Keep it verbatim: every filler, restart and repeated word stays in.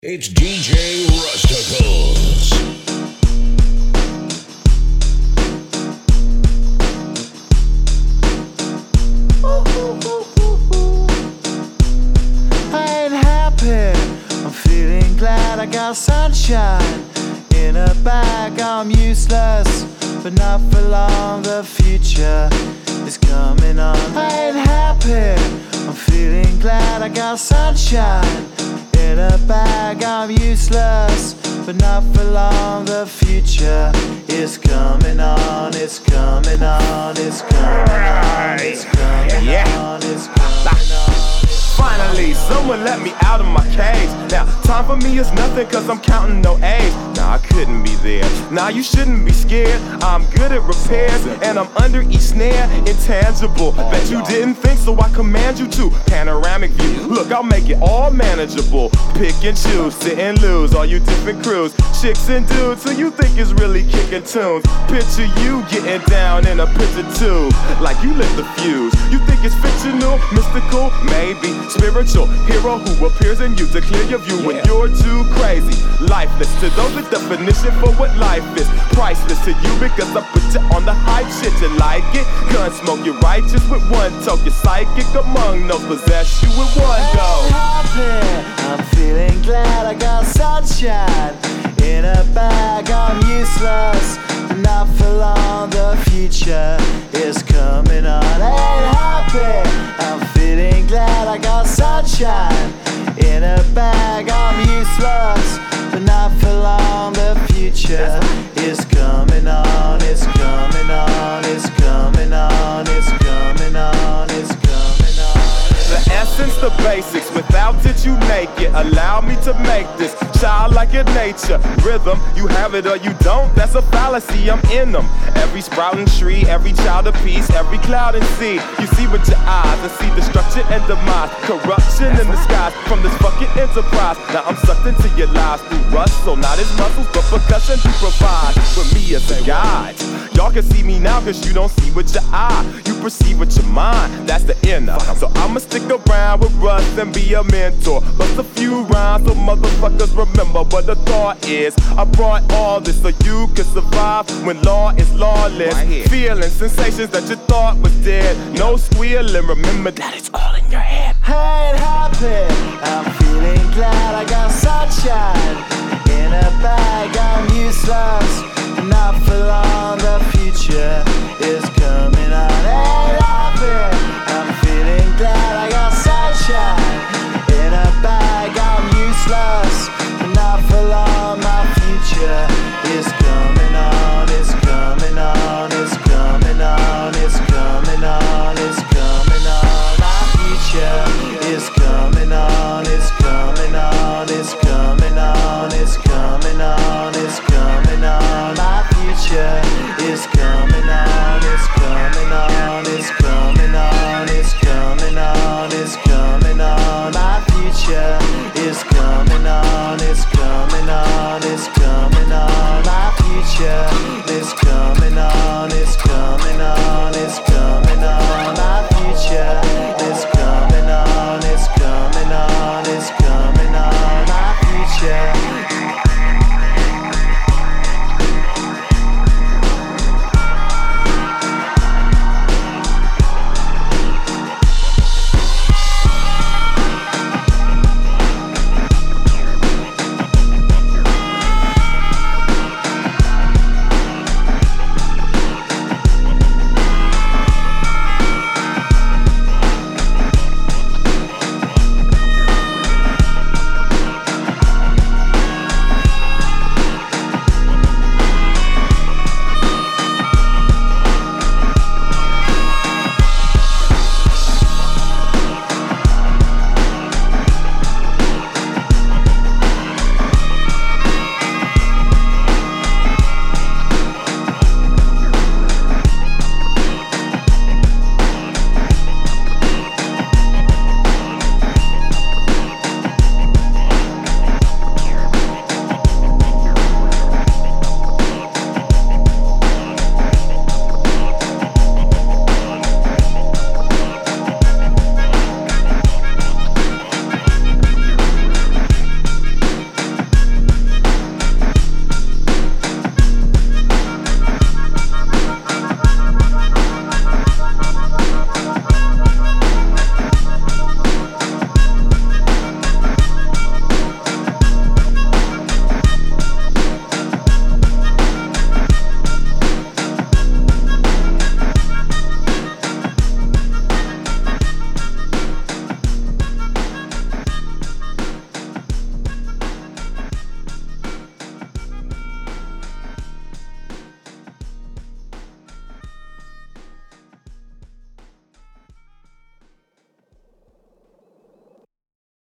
It's D J Rusticles. I ain't happy, I'm feeling glad I got sunshine in a bag. I'm useless, but not for long, the future is coming on. I ain't happy, I'm feeling glad I got sunshine in a bag. I'm useless, but not for long, the future is coming on. It's coming on, it's coming on, it's coming on, it's coming on. Finally, someone let me out of my cage. Now, time for me is nothing cause I'm counting no A's. Nah, I couldn't be there. Nah, you shouldn't be scared. I'm good at repairs and I'm under each snare. Intangible, bet you didn't think, so I command you to. Panoramic view, look, I'll make it all manageable. Pick and choose, sit and lose, all you different crews. Chicks and dudes who you think is really kicking tunes. Picture you getting down in a picture tube, like you lit the fuse. You think it's fictional, mystical, maybe spiritual hero who appears in you to clear your view when you're too crazy. Lifeless to those, the definition for what life is. Priceless to you because I put you on the hype shit. You like it? Gun smoke, you're righteous with one toke. You're psychic among those, possess you with one go. I'm happy, I'm feeling glad I got sunshine in a bag. I'm useless, not for long, the future is coming on. Ain't happy, I'm feeling glad I got sunshine in a bag. I'm useless, but not for long, the future is coming on. It's coming on, it's coming on, it's coming on, it's coming on. The essence, the basics, without it you make it. Allow me to make this childlike in nature. Rhythm, you have it or you don't, that's a fallacy, I'm in them. Every sprouting tree, every child of peace, every cloud and sea. You see with your eyes and see destruction and demise. Corruption in the skies from this fucking enterprise. Now I'm sucked into your lives through rust, so not as muscles, but percussion you provide for me as a guide. Y'all can see me now cause you don't see with your eye. You perceive with your mind, that's the inner. So I'ma stick around with Russ and be a mentor. Bust a few rhymes so motherfuckers remember what the thought is. I brought all this so you can survive when law is lawless. Feeling sensations that you thought was dead. No squealing, remember that it's all in your head. I ain't happy, I'm feeling glad I got sunshine